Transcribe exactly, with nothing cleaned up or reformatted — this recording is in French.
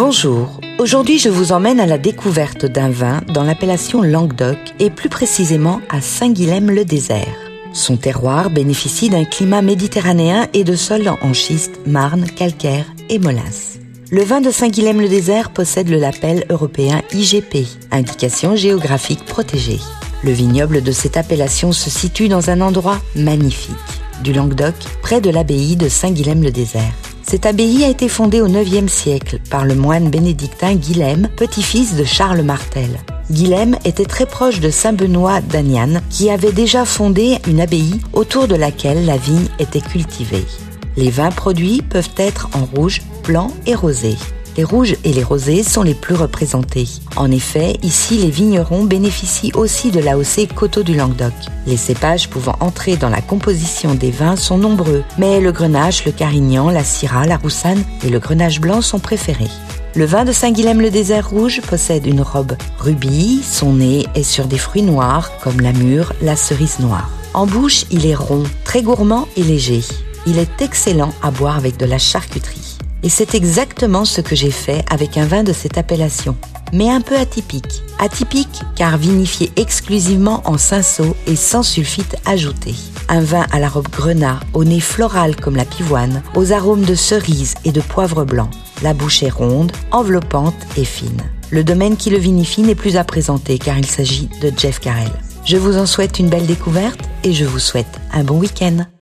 Bonjour, aujourd'hui je vous emmène à la découverte d'un vin dans l'appellation Languedoc et plus précisément à Saint-Guilhem-le-Désert. Son terroir bénéficie d'un climat méditerranéen et de sols en schiste, marne, calcaire et molasse. Le vin de Saint-Guilhem-le-Désert possède le label européen I G P, indication géographique protégée. Le vignoble de cette appellation se situe dans un endroit magnifique, du Languedoc, près de l'abbaye de Saint-Guilhem-le-Désert. Cette abbaye a été fondée au neuvième siècle par le moine bénédictin Guilhem, petit-fils de Charles Martel. Guilhem était très proche de saint Benoît d'Aniane, qui avait déjà fondé une abbaye autour de laquelle la vigne était cultivée. Les vins produits peuvent être en rouge, blanc et rosé. Les rouges et les rosés sont les plus représentés. En effet, ici, les vignerons bénéficient aussi de l'A O C Coteaux du Languedoc. Les cépages pouvant entrer dans la composition des vins sont nombreux, mais le grenache, le carignan, la syrah, la roussanne et le grenache blanc sont préférés. Le vin de Saint-Guilhem-le-Désert rouge possède une robe rubis, son nez est sur des fruits noirs comme la mûre, la cerise noire. En bouche, il est rond, très gourmand et léger. Il est excellent à boire avec de la charcuterie. Et c'est exactement ce que j'ai fait avec un vin de cette appellation, mais un peu atypique. Atypique car vinifié exclusivement en cinsault et sans sulfite ajouté. Un vin à la robe grenat, au nez floral comme la pivoine, aux arômes de cerise et de poivre blanc. La bouche est ronde, enveloppante et fine. Le domaine qui le vinifie n'est plus à présenter car il s'agit de Jeff Carrel. Je vous en souhaite une belle découverte et je vous souhaite un bon week-end.